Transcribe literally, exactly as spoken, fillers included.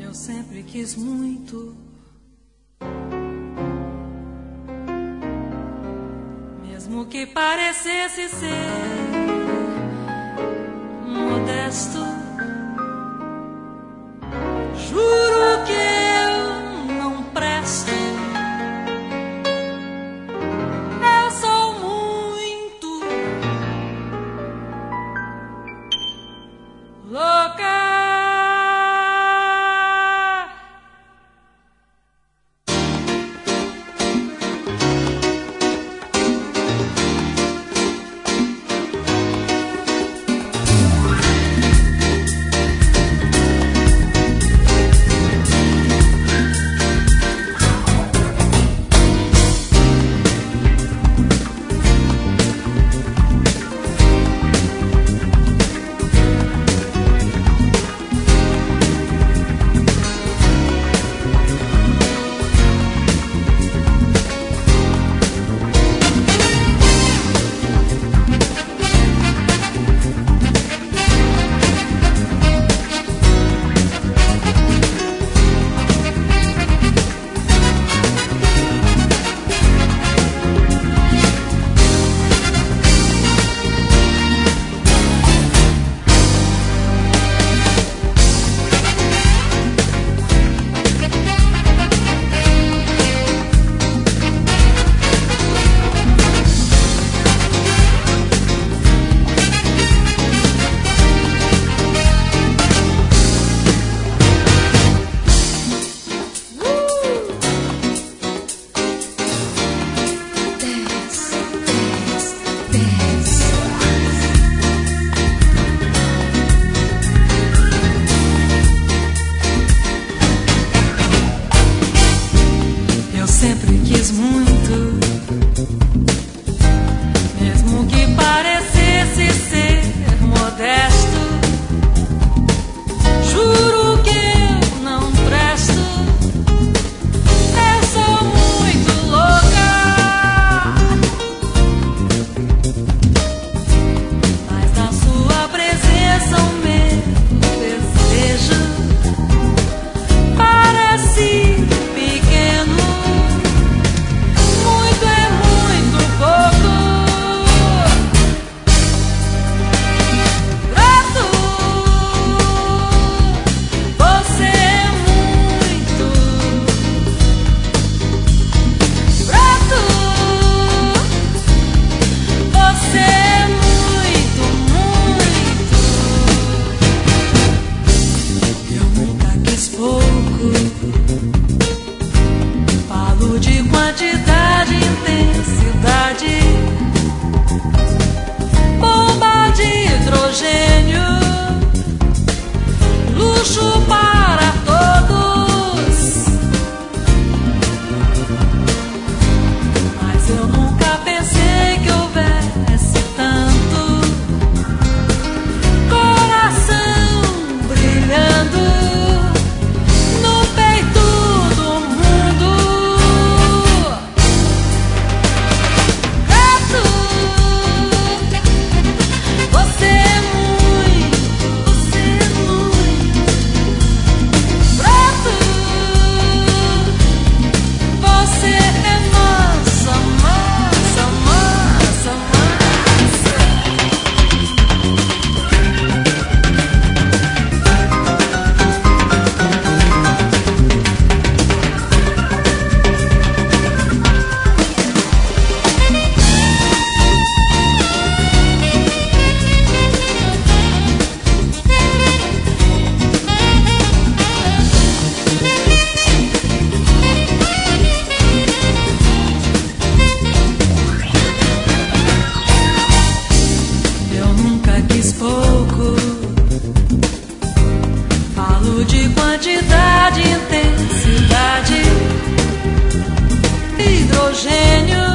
Eu sempre quis muito, mesmo que parecesse ser modesto. Juro que eu não presto. Eu sou muito louca. Sempre quis muito, mesmo que parecesse ser modesto. Juro que eu não presto. Eu sou muito louca, mas na sua presença o meu desejo parece pequeno. Falo de quantidade, intensidade, bomba de hidrogênio, luxo para todos. Mas eu nunca pensei que houvesse tanto coração brilhando. Pouco, falo de quantidade, intensidade, hidrogênio.